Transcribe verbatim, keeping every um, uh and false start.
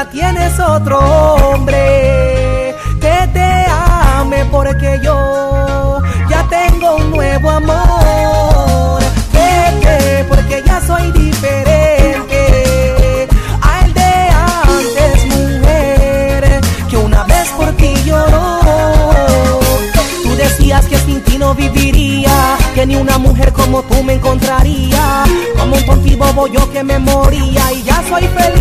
ya tienes otro hombre que te ame, porque yo ya tengo un nuevo amor. Vete, porque ya soy diferente al de antes, mujer, que una vez por ti lloró. Tú decías que sin ti no viviría, que ni una mujer como tú me encontraría, como un tonto y bobo yo que me moría, y ya soy feliz